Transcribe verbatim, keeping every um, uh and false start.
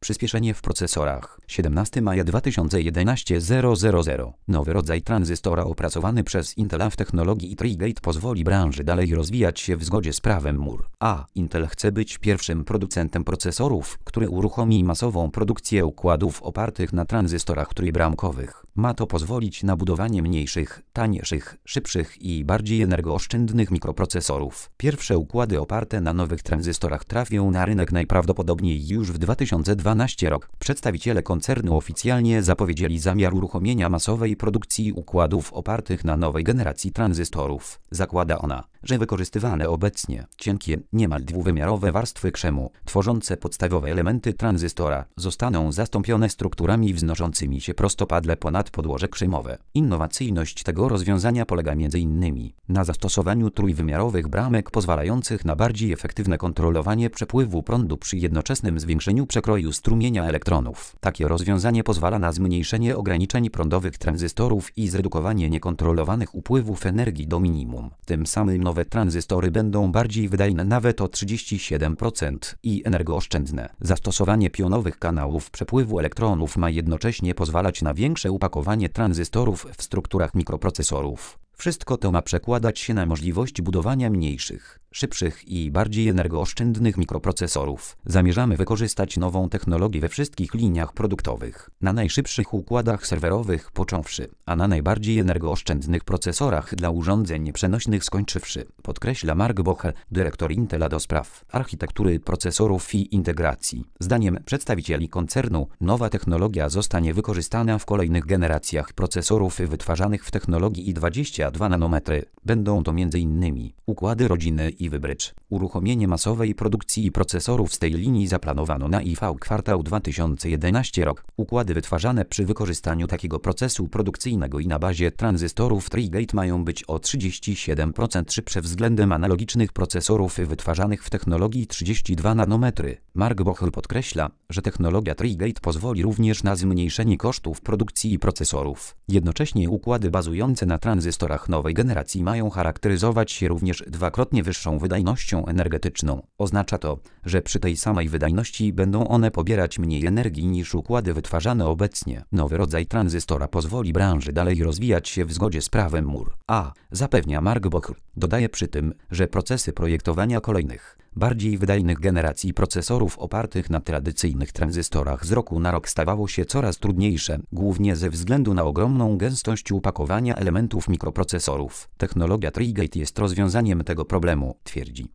Przyspieszenie w procesorach. siedemnastego maja dwa tysiące jedenastego zero zero zero. Nowy rodzaj tranzystora opracowany przez Intela w technologii Tri-Gate pozwoli branży dalej rozwijać się w zgodzie z prawem Moore. A. Intel chce być pierwszym producentem procesorów, który uruchomi masową produkcję układów opartych na tranzystorach trójbramkowych. Ma to pozwolić na budowanie mniejszych, tańszych, szybszych i bardziej energooszczędnych mikroprocesorów. Pierwsze układy oparte na nowych tranzystorach trafią na rynek najprawdopodobniej już w dwa tysiące dwunastym roku. Przedstawiciele koncernu oficjalnie zapowiedzieli zamiar uruchomienia masowej produkcji układów opartych na nowej generacji tranzystorów. Zakłada ona, że wykorzystywane obecnie cienkie, niemal dwuwymiarowe warstwy krzemu, tworzące podstawowe elementy tranzystora, zostaną zastąpione strukturami wznoszącymi się prostopadle ponad podłoże krzemowe. Innowacyjność tego rozwiązania polega m.in. na zastosowaniu trójwymiarowych bramek pozwalających na bardziej efektywne kontrolowanie przepływu prądu przy jednoczesnym zwiększeniu przekroju strumienia elektronów. Takie rozwiązanie pozwala na zmniejszenie ograniczeń prądowych tranzystorów i zredukowanie niekontrolowanych upływów energii do minimum. Tym samym nowe tranzystory będą bardziej wydajne nawet o trzydzieści siedem procent i energooszczędne. Zastosowanie pionowych kanałów przepływu elektronów ma jednocześnie pozwalać na większe upakowanie tranzystorów w strukturach mikroprocesorów. Wszystko to ma przekładać się na możliwość budowania mniejszych, szybszych i bardziej energooszczędnych mikroprocesorów. Zamierzamy wykorzystać nową technologię we wszystkich liniach produktowych, na najszybszych układach serwerowych począwszy, a na najbardziej energooszczędnych procesorach dla urządzeń przenośnych skończywszy, podkreśla Mark Bocher, dyrektor Intela do spraw architektury procesorów i integracji. Zdaniem przedstawicieli koncernu, nowa technologia zostanie wykorzystana w kolejnych generacjach procesorów wytwarzanych w technologii I dwadzieścia dwa nanometry. Będą to m.in. układy rodziny i Wybrycz. Uruchomienie masowej produkcji procesorów z tej linii zaplanowano na I V kwartał dwa tysiące jedenasty rok. Układy wytwarzane przy wykorzystaniu takiego procesu produkcyjnego i na bazie tranzystorów Tri-Gate mają być o trzydzieści siedem procent szybsze względem analogicznych procesorów wytwarzanych w technologii trzydzieści dwa nanometry. Mark Bocher podkreśla, że technologia Tri-Gate pozwoli również na zmniejszenie kosztów produkcji procesorów. Jednocześnie układy bazujące na tranzystorach nowej generacji mają charakteryzować się również dwakrotnie wyższą wydajnością energetyczną. Oznacza to, że przy tej samej wydajności będą one pobierać mniej energii niż układy wytwarzane obecnie. Nowy rodzaj tranzystora pozwoli branży dalej rozwijać się w zgodzie z prawem Moore. A. Zapewnia Mark Bocher. Dodaje przy tym, że procesy projektowania kolejnych, bardziej wydajnych generacji procesorów opartych na tradycyjnych tranzystorach z roku na rok stawało się coraz trudniejsze, głównie ze względu na ogromną gęstość upakowania elementów mikroprocesorów. Technologia Tri-Gate jest rozwiązaniem tego problemu, twierdzi.